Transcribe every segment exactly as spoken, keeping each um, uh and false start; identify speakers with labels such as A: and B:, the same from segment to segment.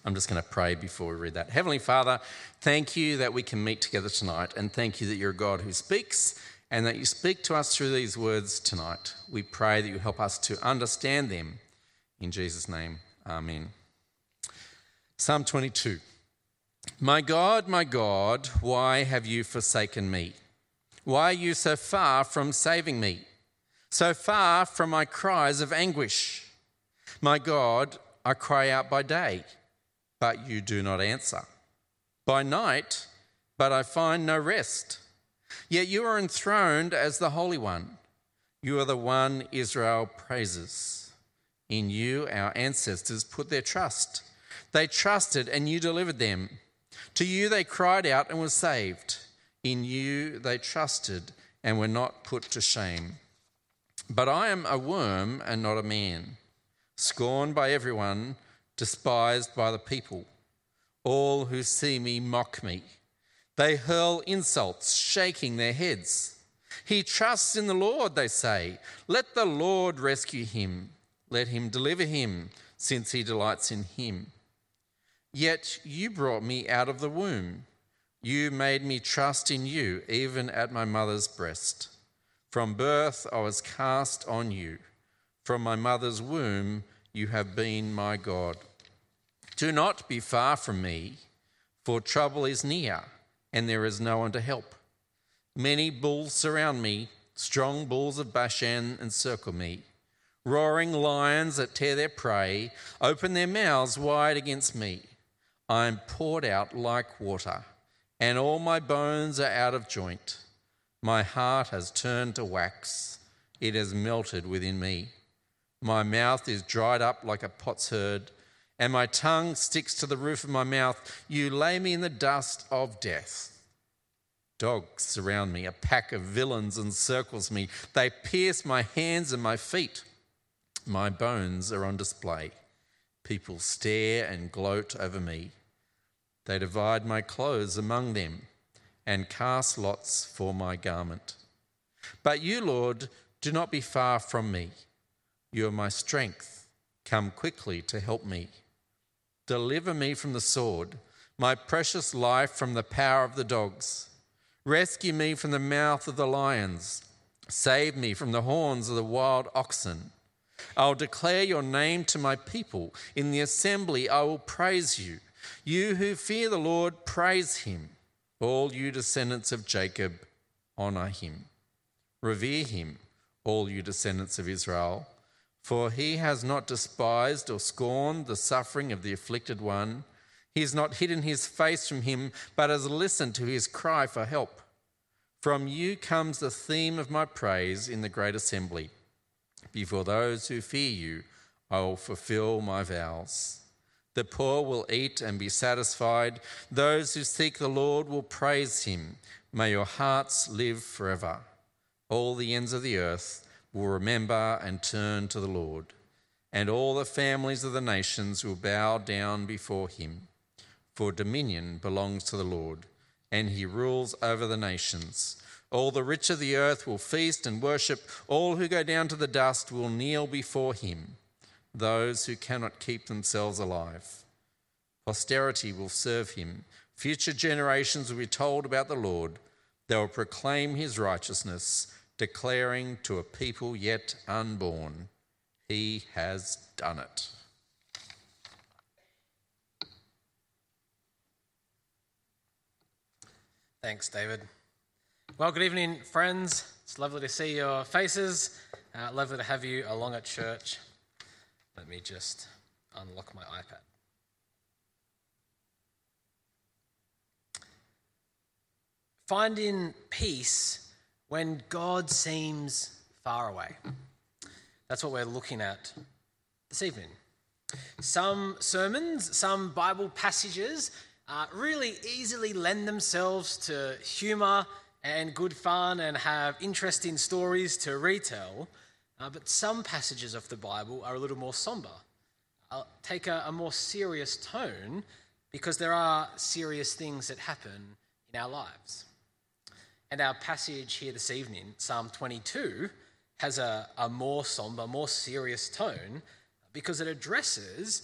A: I'm just going to pray before we read that. Heavenly Father, thank you that we can meet together tonight, and thank you that you're a God who speaks and that you speak to us through these words tonight. We pray that you help us to understand them. In Jesus' name, amen. Psalm twenty-two. My God, my God, why have you forsaken me? Why are you so far from saving me, so far from my cries of anguish? My God, I cry out by day, but you do not answer. By night, but I find no rest. Yet you are enthroned as the Holy One. You are the one Israel praises. In you our ancestors put their trust. They trusted and you delivered them. To you they cried out and were saved. In you they trusted and were not put to shame. But I am a worm and not a man, scorned by everyone, despised by the people. All who see me mock me. They hurl insults, shaking their heads. He trusts in the Lord, they say. Let the Lord rescue him. Let him deliver him, since he delights in him. Yet you brought me out of the womb. You made me trust in you, even at my mother's breast. From birth I was cast on you. From my mother's womb you have been my God. Do not be far from me, for trouble is near, and there is no one to help. Many bulls surround me, strong bulls of Bashan encircle me. Roaring lions that tear their prey open their mouths wide against me. I am poured out like water, and all my bones are out of joint. My heart has turned to wax. It has melted within me. My mouth is dried up like a potsherd, and my tongue sticks to the roof of my mouth. You lay me in the dust of death. Dogs surround me. A pack of villains encircles me. They pierce my hands and my feet. My bones are on display. People stare and gloat over me. They divide my clothes among them and cast lots for my garment. But you, Lord, do not be far from me. You are my strength. Come quickly to help me. Deliver me from the sword, my precious life from the power of the dogs. Rescue me from the mouth of the lions. Save me from the horns of the wild oxen. I'll declare your name to my people. In the assembly I will praise you. You who fear the Lord, praise him. All you descendants of Jacob, honour him. Revere him, all you descendants of Israel. For he has not despised or scorned the suffering of the afflicted one. He has not hidden his face from him, but has listened to his cry for help. From you comes the theme of my praise in the great assembly. Before those who fear you, I will fulfill my vows. The poor will eat and be satisfied. Those who seek the Lord will praise him. May your hearts live forever. All the ends of the earth will remember and turn to the Lord, and all the families of the nations will bow down before him. For dominion belongs to the Lord, and he rules over the nations. All the rich of the earth will feast and worship. All who go down to the dust will kneel before him, those who cannot keep themselves alive. Posterity will serve him. Future generations will be told about the Lord. They will proclaim his righteousness, declaring to a people yet unborn, he has done it.
B: Thanks, David. Well, good evening, friends. It's lovely to see your faces. Uh, lovely to have you along at church. Let me just unlock my iPad. Finding peace when God seems far away. That's what we're looking at this evening. Some sermons, some Bible passages uh, really easily lend themselves to humour and good fun and have interesting stories to retell. Uh, but some passages of the Bible are a little more sombre, uh, take a, a more serious tone because there are serious things that happen in our lives. And our passage here this evening, Psalm twenty-two, has a, a more sombre, more serious tone because it addresses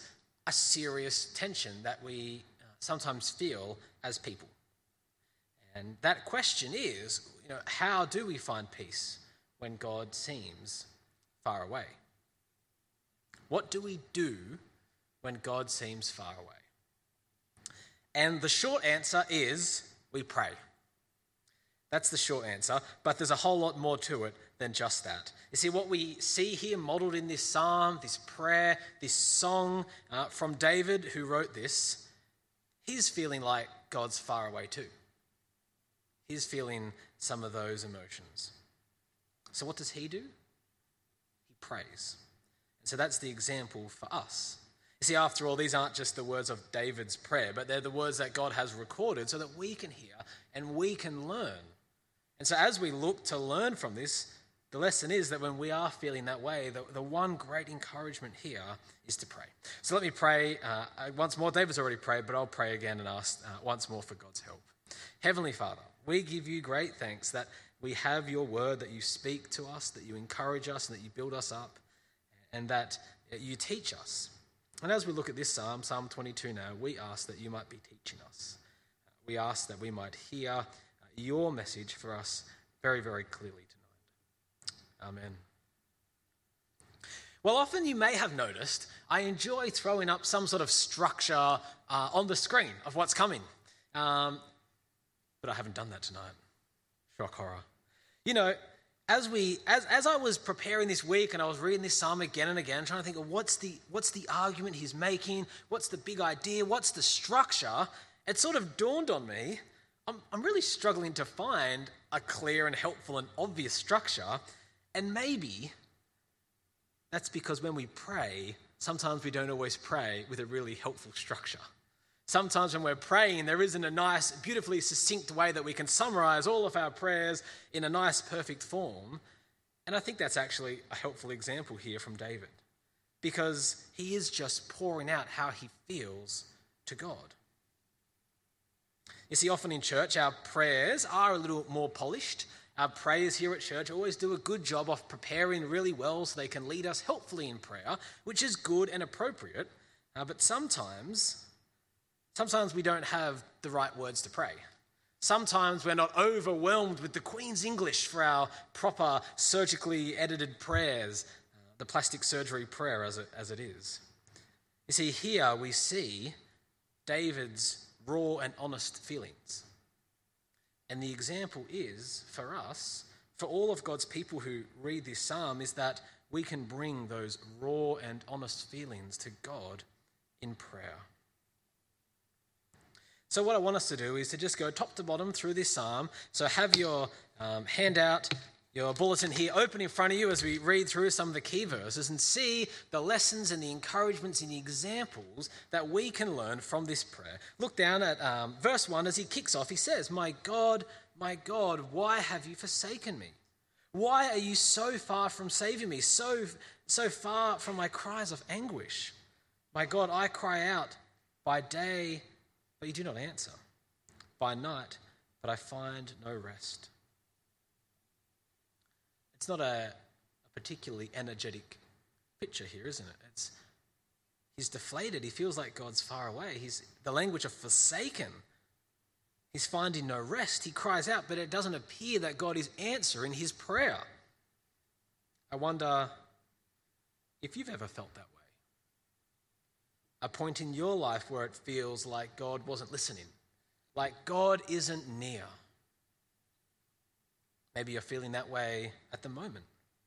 B: a serious tension that we sometimes feel as people. And that question is, you know, how do we find peace when God seems far away? What do we do when God seems far away? And the short answer is we pray. That's the short answer, but there's a whole lot more to it than just that. You see, what we see here modeled in this psalm, this prayer, this song uh, from David, who wrote this, he's feeling like God's far away too. He's feeling some of those emotions. So what does he do? He prays. And so that's the example for us. You see, after all, these aren't just the words of David's prayer, but they're the words that God has recorded so that we can hear and we can learn. And so as we look to learn from this, the lesson is that when we are feeling that way, the, the one great encouragement here is to pray. So let me pray uh, once more. David's already prayed, but I'll pray again and ask uh, once more for God's help. Heavenly Father, we give you great thanks that we have your word, that you speak to us, that you encourage us, and that you build us up, and that you teach us. And as we look at this psalm, Psalm twenty-two now, we ask that you might be teaching us. We ask that we might hear your message for us very, very clearly tonight. Amen. Well, often you may have noticed I enjoy throwing up some sort of structure uh, on the screen of what's coming. Um, but I haven't done that tonight. Shock horror. You know, as we as as I was preparing this week and I was reading this psalm again and again, trying to think of what's the what's the argument he's making, what's the big idea, what's the structure, it sort of dawned on me, I'm I'm really struggling to find a clear and helpful and obvious structure, and maybe that's because when we pray, sometimes we don't always pray with a really helpful structure. Sometimes when we're praying, there isn't a nice, beautifully succinct way that we can summarize all of our prayers in a nice, perfect form. And I think that's actually a helpful example here from David, because he is just pouring out how he feels to God. You see, often in church, our prayers are a little more polished. Our prayers here at church always do a good job of preparing really well so they can lead us helpfully in prayer, which is good and appropriate. Uh, but sometimes... Sometimes we don't have the right words to pray. Sometimes we're not overwhelmed with the Queen's English for our proper surgically edited prayers, uh, the plastic surgery prayer as it, as it is. You see, here we see David's raw and honest feelings. And the example is, for us, for all of God's people who read this psalm, is that we can bring those raw and honest feelings to God in prayer. So what I want us to do is to just go top to bottom through this psalm. So have your um, handout, your bulletin here open in front of you as we read through some of the key verses and see the lessons and the encouragements and the examples that we can learn from this prayer. Look down at um, verse one as he kicks off. He says, "My God, my God, why have you forsaken me? Why are you so far from saving me, so, so far from my cries of anguish? My God, I cry out by day, but you do not answer. By night, but I find no rest." It's not a, a particularly energetic picture here, isn't it? It's he's deflated. He feels like God's far away. He's the language of forsaken. He's finding no rest. He cries out, but it doesn't appear that God is answering his prayer. I wonder if you've ever felt that way. A point in your life where it feels like God wasn't listening, like God isn't near. Maybe you're feeling that way at the moment.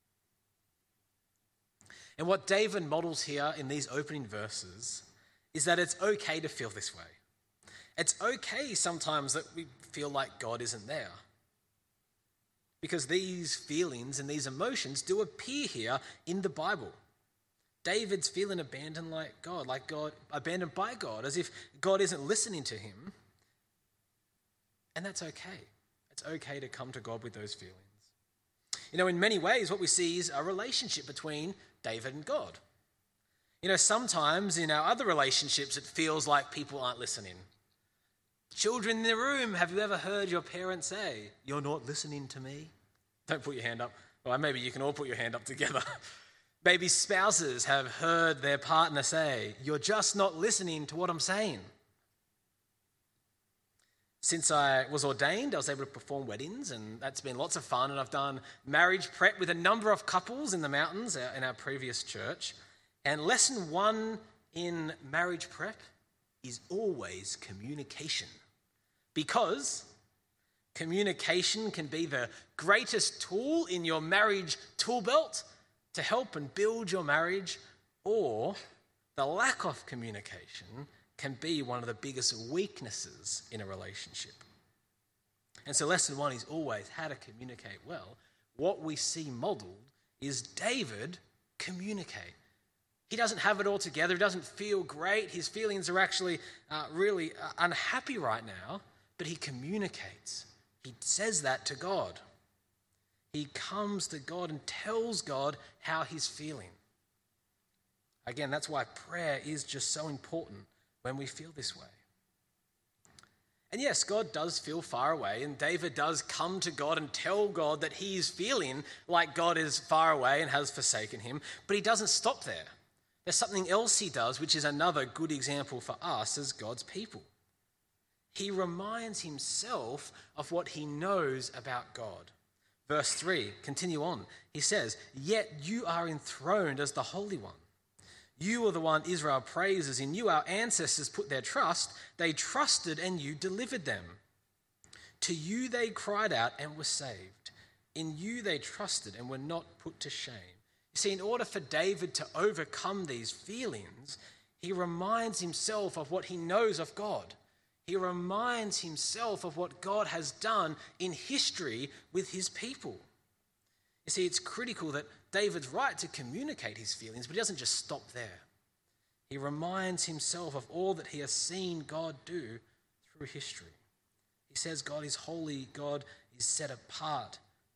B: And what David models here in these opening verses is that it's okay to feel this way. It's okay sometimes that we feel like God isn't there, because these feelings and these emotions do appear here in the Bible. David's feeling abandoned like God, like God, abandoned by God, as if God isn't listening to him. And that's okay. It's okay to come to God with those feelings. You know, in many ways, what we see is a relationship between David and God. You know, sometimes in our other relationships, it feels like people aren't listening. Children in the room, have you ever heard your parents say, "You're not listening to me"? Don't put your hand up. Well, maybe you can all put your hand up together. Maybe spouses have heard their partner say, "You're just not listening to what I'm saying." Since I was ordained, I was able to perform weddings, and that's been lots of fun. And I've done marriage prep with a number of couples in the mountains in our previous church. And lesson one in marriage prep is always communication. Because communication can be the greatest tool in your marriage tool belt to help and build your marriage, or the lack of communication can be one of the biggest weaknesses in a relationship. And so lesson one is always how to communicate well. What we see modeled is David communicate. He doesn't have it all together. He doesn't feel great. His feelings are actually uh, really uh, unhappy right now, but he communicates. He says that to God. He comes to God and tells God how he's feeling. Again, that's why prayer is just so important when we feel this way. And yes, God does feel far away, and David does come to God and tell God that he is feeling like God is far away and has forsaken him, but he doesn't stop there. There's something else he does, which is another good example for us as God's people. He reminds himself of what he knows about God. Verse three, continue on. He says, "Yet you are enthroned as the Holy One. You are the one Israel praises. In you our ancestors put their trust. They trusted and you delivered them. To you they cried out and were saved. In you they trusted and were not put to shame." You see, in order for David to overcome these feelings, he reminds himself of what he knows of God. He reminds himself of what God has done in history with his people. You see, it's critical that David's right to communicate his feelings, but he doesn't just stop there. He reminds himself of all that he has seen God do through history. He says God is holy, God is set apart.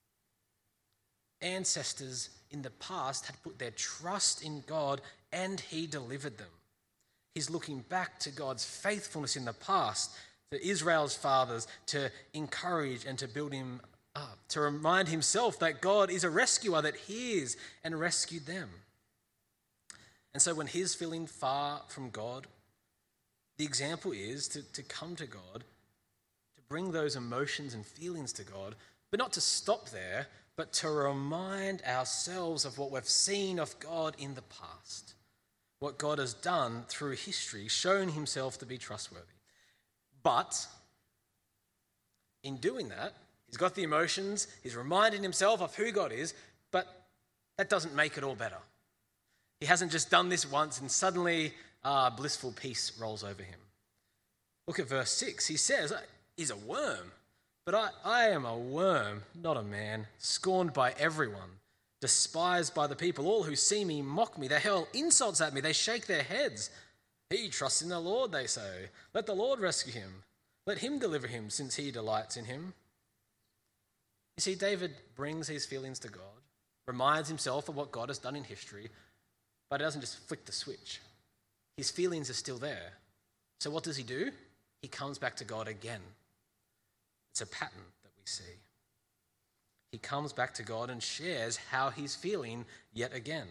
B: Ancestors in the past had put their trust in God and he delivered them. He's looking back to God's faithfulness in the past, to Israel's fathers, to encourage and to build him up, to remind himself that God is a rescuer that hears and rescued them. And so when he's feeling far from God, the example is to, to come to God, to bring those emotions and feelings to God, but not to stop there, but to remind ourselves of what we've seen of God in the past, what God has done through history, shown himself to be trustworthy. But in doing that, he's got the emotions, he's reminding himself of who God is, but that doesn't make it all better. He hasn't just done this once and suddenly uh, blissful peace rolls over him. Look at verse six. He says, "He's a worm, but I, I am a worm, not a man, scorned by everyone, despised by the people. All who see me mock me. They hurl insults at me. They shake their heads. He trusts in the Lord, they say. Let the Lord rescue him. Let him deliver him, since he delights in him." You see, David brings his feelings to God, reminds himself of what God has done in history, but he doesn't just flick the switch. His feelings are still there. So what does he do? He comes back to God again. It's a pattern that we see. He comes back to God and shares how he's feeling yet again.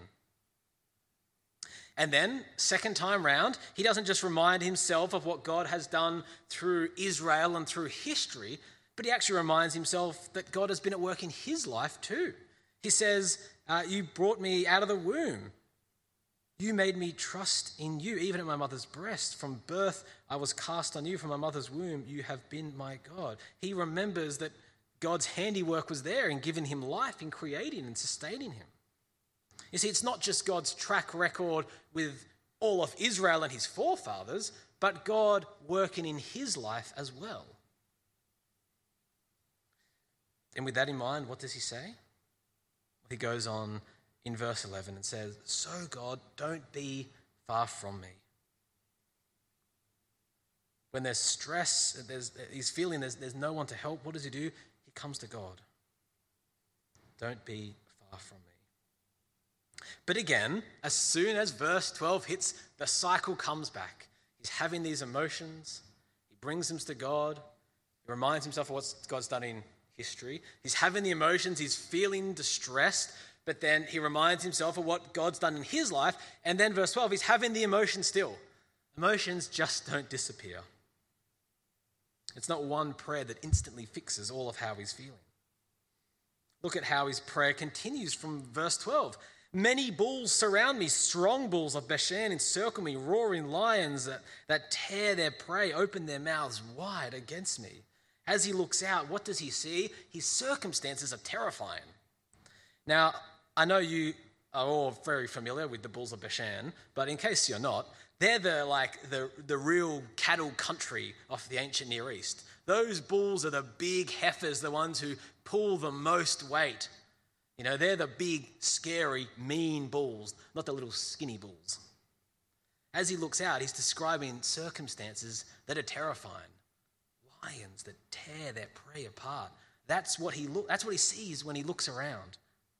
B: And then, second time round, he doesn't just remind himself of what God has done through Israel and through history, but he actually reminds himself that God has been at work in his life too. He says, uh, "You brought me out of the womb. You made me trust in you, even at my mother's breast. From birth, I was cast on you. From my mother's womb, you have been my God." He remembers that God's handiwork was there in giving him life, in creating and sustaining him. You see, it's not just God's track record with all of Israel and his forefathers, but God working in his life as well. And with that in mind, what does he say? He goes on in verse eleven and says, "So God, don't be far from me." When there's stress, there's, he's feeling there's, there's no one to help, what does he do? He comes to God. Don't be far from me. But again, as soon as verse twelve hits, the cycle comes back. He's having these emotions. He brings them to God. He reminds himself of what God's done in history. He's having the emotions. He's feeling distressed. But then he reminds himself of what God's done in his life. And then verse twelve, he's having the emotion still. Emotions just don't disappear. It's not one prayer that instantly fixes all of how he's feeling. Look at how his prayer continues from verse twelve. Many bulls surround me, strong bulls of Bashan encircle me, roaring lions that, that tear their prey, open their mouths wide against me. As he looks out, what does he see? His circumstances are terrifying. Now, I know you are all very familiar with the bulls of Bashan, but in case you're not, they're the like the, the real cattle country of the ancient Near East. Those bulls are the big heifers, the ones who pull the most weight. You know, they're the big, scary, mean bulls, not the little skinny bulls. As he looks out, he's describing circumstances that are terrifying. Lions that tear their prey apart. That's what he look, that's what he sees when he looks around.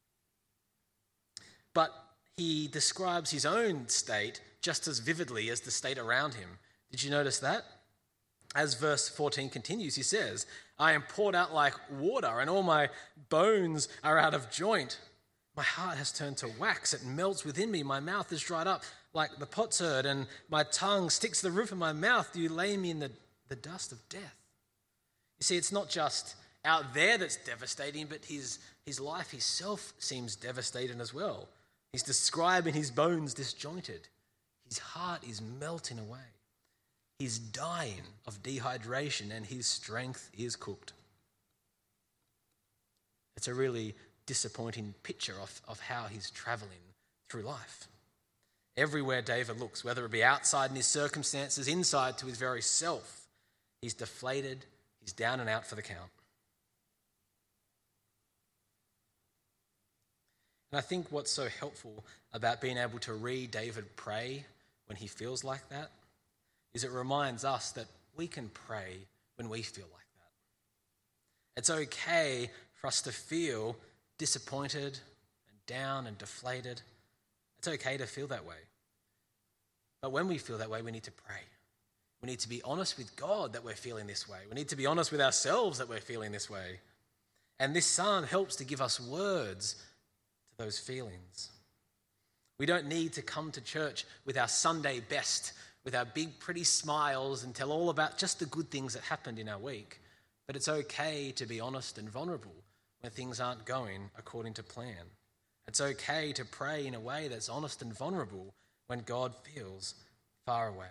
B: But he describes his own state just as vividly as the state around him. Did you notice that? As verse fourteen continues, he says, I am poured out like water, and all my bones are out of joint. My heart has turned to wax. It melts within me. My mouth is dried up like the potsherd, and my tongue sticks to the roof of my mouth. Do you lay me in the, the dust of death? You see, it's not just out there that's devastating, but his, his life, his self seems devastated as well. He's describing his bones disjointed. His heart is melting away. He's dying of dehydration and his strength is cooked. It's a really disappointing picture of, of how he's traveling through life. Everywhere David looks, whether it be outside in his circumstances, inside to his very self, he's deflated, he's down and out for the count. And I think what's so helpful about being able to read David pray when he feels like that is it reminds us that we can pray when we feel like that. It's okay for us to feel disappointed and down and deflated. It's okay to feel that way. But when we feel that way, we need to pray. We need to be honest with God that we're feeling this way. We need to be honest with ourselves that we're feeling this way. And this psalm helps to give us words to those feelings. We don't need to come to church with our Sunday best, with our big pretty smiles and tell all about just the good things that happened in our week. But it's okay to be honest and vulnerable when things aren't going according to plan. It's okay to pray in a way that's honest and vulnerable when God feels far away.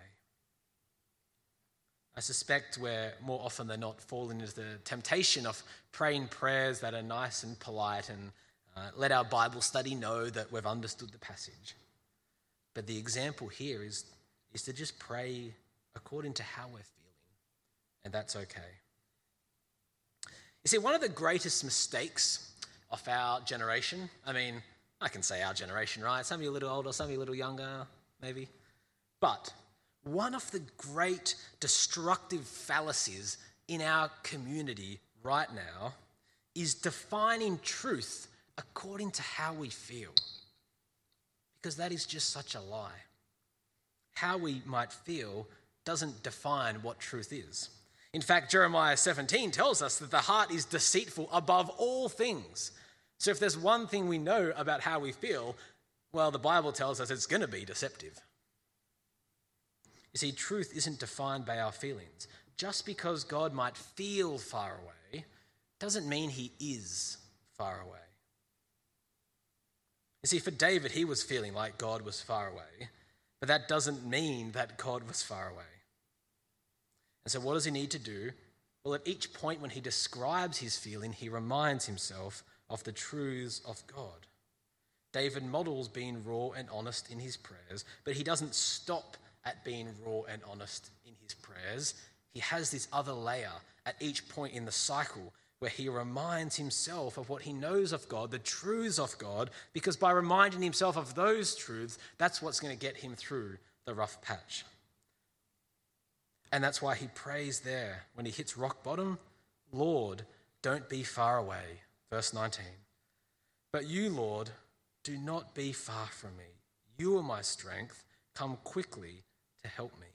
B: I suspect we're more often than not falling into the temptation of praying prayers that are nice and polite and uh, let our Bible study know that we've understood the passage. But the example here is is to just pray according to how we're feeling, and that's okay. You see, one of the greatest mistakes of our generation, I mean, I can say our generation, right? Some of you a little older, some of you a little younger, maybe. But one of the great destructive fallacies in our community right now is defining truth according to how we feel. Because that is just such a lie. How we might feel doesn't define what truth is. In fact, Jeremiah seventeen tells us that the heart is deceitful above all things. So if there's one thing we know about how we feel, well, the Bible tells us it's going to be deceptive. You see, truth isn't defined by our feelings. Just because God might feel far away doesn't mean he is far away. You see, for David, he was feeling like God was far away. But that doesn't mean that God was far away. And so what does he need to do? Well, at each point when he describes his feeling, he reminds himself of the truths of God. David models being raw and honest in his prayers, but he doesn't stop at being raw and honest in his prayers. He has this other layer at each point in the cycle where he reminds himself of what he knows of God, the truths of God, because by reminding himself of those truths, that's what's going to get him through the rough patch. And that's why he prays there when he hits rock bottom, Lord, don't be far away. Verse nineteen. But you, Lord, do not be far from me. You are my strength. Come quickly to help me.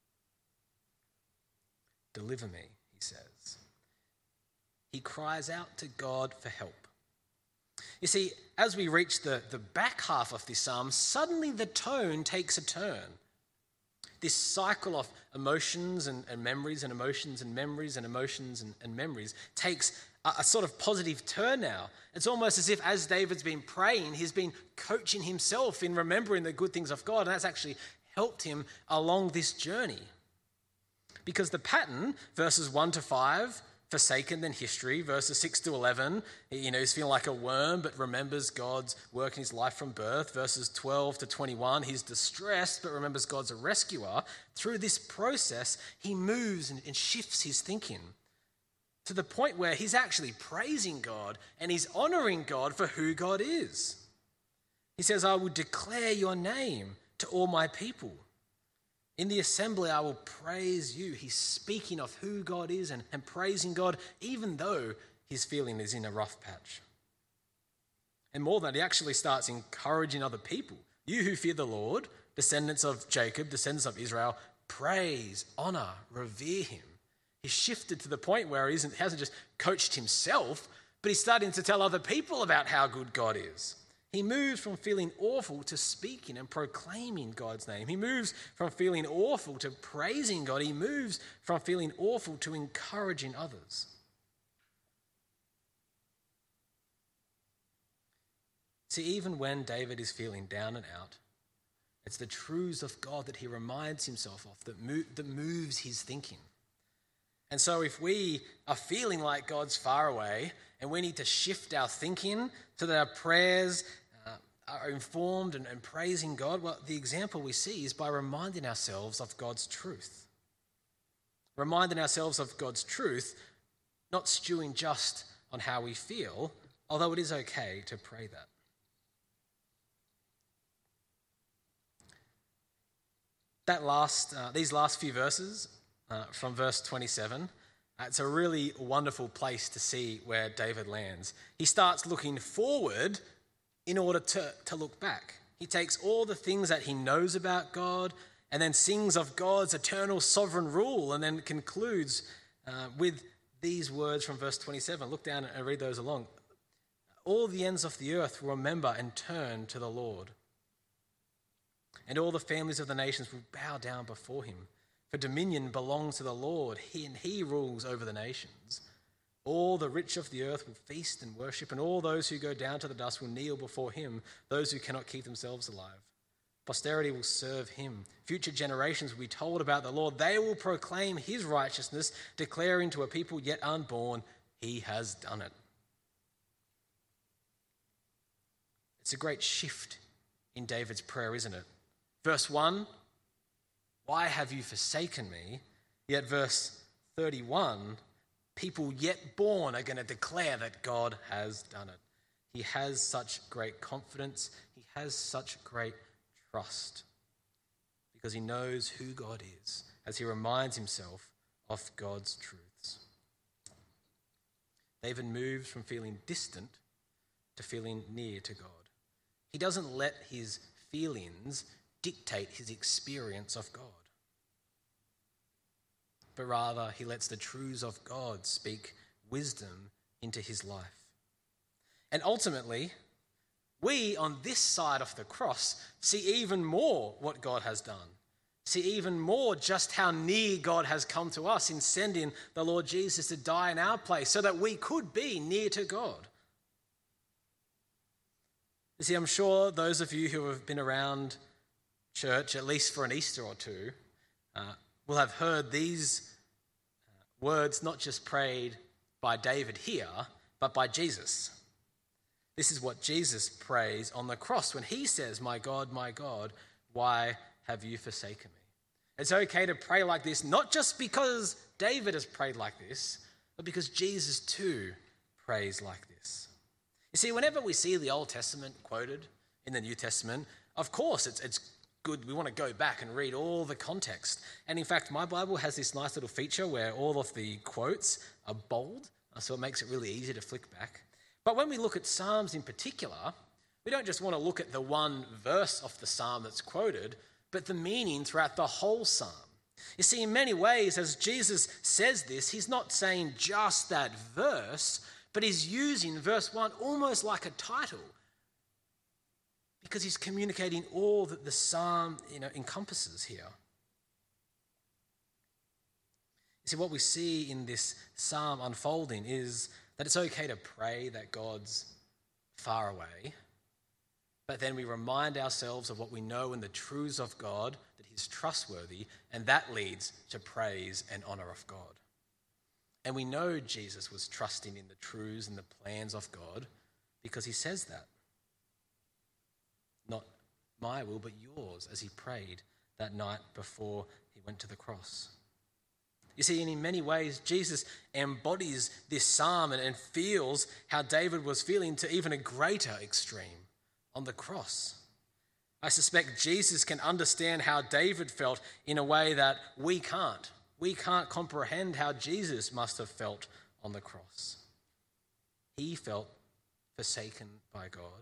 B: Deliver me, he says. He cries out to God for help. You see, as we reach the, the back half of this psalm, suddenly the tone takes a turn. This cycle of emotions and, and memories and emotions and memories and emotions and, and memories takes a, a sort of positive turn now. It's almost as if as David's been praying, he's been coaching himself in remembering the good things of God, and that's actually helped him along this journey. Because the pattern, verses one to five, forsaken then history, verses six to eleven, you know, he's feeling like a worm but remembers God's work in his life from birth. Verses twelve to twenty-one, he's distressed but remembers God's a rescuer. Through this process, he moves and, and shifts his thinking to the point where he's actually praising God and he's honoring God for who God is. He says, I will declare your name to all my people. In the assembly, I will praise you. He's speaking of who God is and, and praising God, even though his feeling is in a rough patch. And more than that, he actually starts encouraging other people. You who fear the Lord, descendants of Jacob, descendants of Israel, praise, honor, revere him. He's shifted to the point where he isn't, hasn't just coached himself, but he's starting to tell other people about how good God is. He moves from feeling awful to speaking and proclaiming God's name. He moves from feeling awful to praising God. He moves from feeling awful to encouraging others. See, even when David is feeling down and out, it's the truths of God that he reminds himself of that, move, that moves his thinking. And so if we are feeling like God's far away and we need to shift our thinking so that our prayers uh, are informed and, and praising God, well, the example we see is by reminding ourselves of God's truth. Reminding ourselves of God's truth, not stewing just on how we feel, although it is okay to pray that. That last, uh, these last few verses, Uh, from verse twenty-seven. Uh, it's a really wonderful place to see where David lands. He starts looking forward in order to, to look back. He takes all the things that he knows about God and then sings of God's eternal sovereign rule and then concludes uh, with these words from verse twenty-seven. Look down and read those along. All the ends of the earth will remember and turn to the Lord, and all the families of the nations will bow down before him. For dominion belongs to the Lord, he and he rules over the nations. All the rich of the earth will feast and worship, and all those who go down to the dust will kneel before him, those who cannot keep themselves alive. Posterity will serve him. Future generations will be told about the Lord. They will proclaim his righteousness, declaring to a people yet unborn, he has done it. It's a great shift in David's prayer, isn't it? Verse one, why have you forsaken me? Yet verse thirty-one, people yet born are going to declare that God has done it. He has such great confidence. He has such great trust because he knows who God is as he reminds himself of God's truths. David moves from feeling distant to feeling near to God. He doesn't let his feelings dictate his experience of God, but rather he lets the truths of God speak wisdom into his life. And ultimately, we on this side of the cross see even more what God has done, see even more just how near God has come to us in sending the Lord Jesus to die in our place so that we could be near to God. You see, I'm sure those of you who have been around church, at least for an Easter or two, uh, will have heard these uh, words not just prayed by David here, but by Jesus. This is what Jesus prays on the cross when he says, "My God, my God, why have you forsaken me?" It's okay to pray like this, not just because David has prayed like this, but because Jesus too prays like this. You see, whenever we see the Old Testament quoted in the New Testament, of course it's it's good. We want to go back and read all the context. And in fact, my Bible has this nice little feature where all of the quotes are bold, so it makes it really easy to flick back. But when we look at Psalms in particular, we don't just want to look at the one verse of the Psalm that's quoted, but the meaning throughout the whole Psalm. You see, in many ways, as Jesus says this, he's not saying just that verse, but he's using verse one almost like a title because he's communicating all that the psalm, you know, encompasses here. You see, what we see in this psalm unfolding is that it's okay to pray that God's far away, but then we remind ourselves of what we know in the truths of God, that he's trustworthy, and that leads to praise and honor of God. And we know Jesus was trusting in the truths and the plans of God because he says that. Not my will, but yours, as he prayed that night before he went to the cross. You see, and in many ways, Jesus embodies this psalm and feels how David was feeling to even a greater extreme on the cross. I suspect Jesus can understand how David felt in a way that we can't. We can't comprehend how Jesus must have felt on the cross. He felt forsaken by God.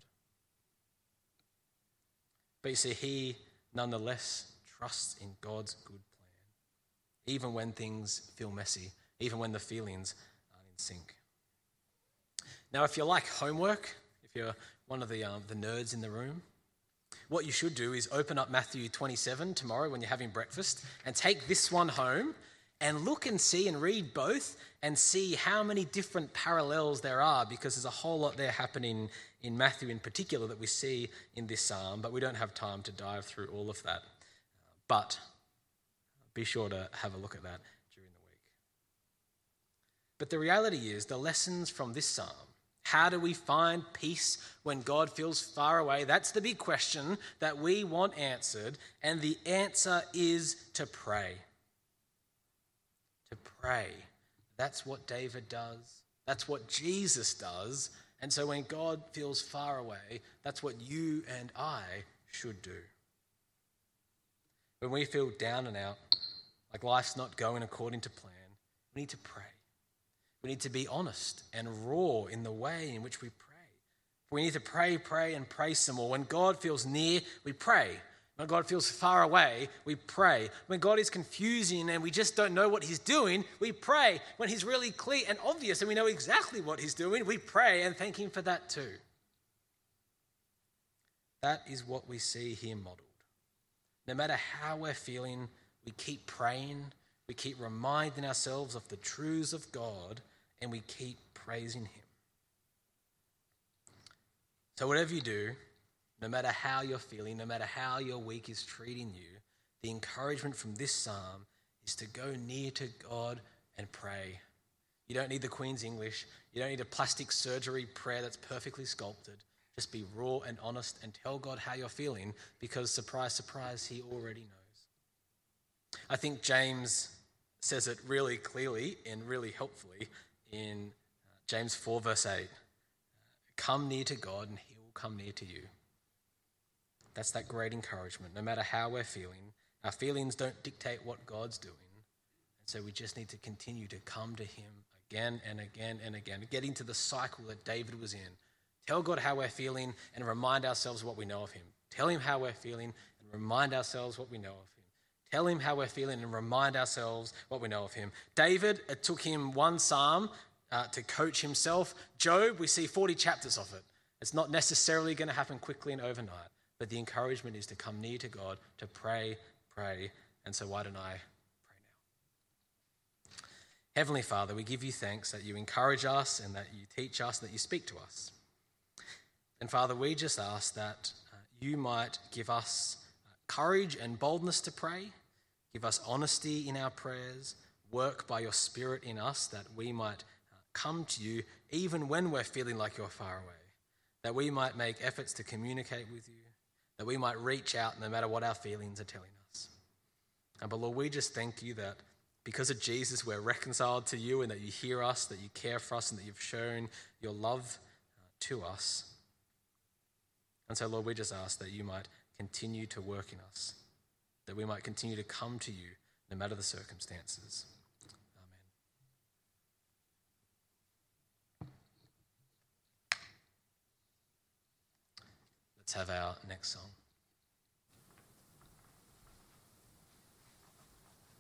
B: But you see, he nonetheless trusts in God's good plan, even when things feel messy, even when the feelings aren't in sync. Now, if you like homework, if you're one of the, um, the nerds in the room, what you should do is open up Matthew twenty-seven tomorrow when you're having breakfast and take this one home and look and see and read both and see how many different parallels there are, because there's a whole lot there happening in Matthew in particular that we see in this psalm, but we don't have time to dive through all of that. But be sure to have a look at that during the week. But the reality is, the lessons from this psalm, how do we find peace when God feels far away? That's the big question that we want answered, and the answer is to pray. To pray. That's what David does. That's what Jesus does. And so when God feels far away, that's what you and I should do. When we feel down and out, like life's not going according to plan, we need to pray. We need to be honest and raw in the way in which we pray. We need to pray, pray, and pray some more. When God feels near, we pray. When God feels far away, we pray. When God is confusing and we just don't know what he's doing, we pray. When he's really clear and obvious and we know exactly what he's doing, we pray and thank him for that too. That is what we see here modeled. No matter how we're feeling, we keep praying, we keep reminding ourselves of the truths of God, and we keep praising him. So whatever you do, no matter how you're feeling, no matter how your week is treating you, the encouragement from this psalm is to go near to God and pray. You don't need the Queen's English. You don't need a plastic surgery prayer that's perfectly sculpted. Just be raw and honest and tell God how you're feeling, because surprise, surprise, he already knows. I think James says it really clearly and really helpfully in James four verse eight. Come near to God and he will come near to you. That's that great encouragement. No matter how we're feeling, our feelings don't dictate what God's doing. And so we just need to continue to come to him again and again and again, get into the cycle that David was in. Tell God how we're feeling and remind ourselves what we know of him. Tell him how we're feeling and remind ourselves what we know of him. Tell him how we're feeling and remind ourselves what we know of him. David, it took him one psalm uh, to coach himself. Job, we see forty chapters of it. It's not necessarily going to happen quickly and overnight, but the encouragement is to come near to God, to pray, pray. And so why don't I pray now? Heavenly Father, we give you thanks that you encourage us and that you teach us, that you speak to us. And Father, we just ask that uh, you might give us uh, courage and boldness to pray, give us honesty in our prayers, work by your Spirit in us that we might uh, come to you even when we're feeling like you're far away, that we might make efforts to communicate with you, that we might reach out no matter what our feelings are telling us. And but Lord, we just thank you that because of Jesus, we're reconciled to you and that you hear us, that you care for us, and that you've shown your love uh, to us. And so, Lord, we just ask that you might continue to work in us, that we might continue to come to you no matter the circumstances. Amen. Let's have our next song.